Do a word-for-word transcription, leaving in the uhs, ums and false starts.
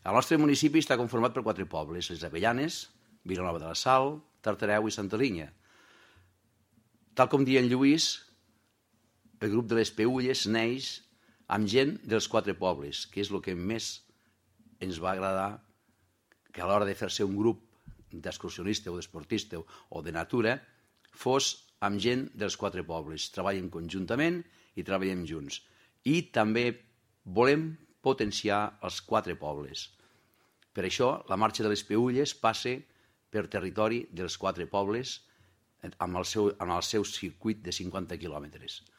El nostre municipi està conformat per quatre pobles, les Avellanes, Vilanova de la Sal, Tartareu i Santa Linya. Tal com deia en Lluís, el grup de les Peülles neix amb gent dels quatre pobles, que és el que més ens va agradar, que a l'hora de fer-se un grup d'excursionista o d'esportista o de natura, fos amb gent dels quatre pobles. Treballem conjuntament i treballem junts. I també volem potenciar els quatre pobles. Per això, la marxa de les Peülles passa per territori dels quatre pobles amb el seu, amb el seu circuit de cinquanta quilòmetres.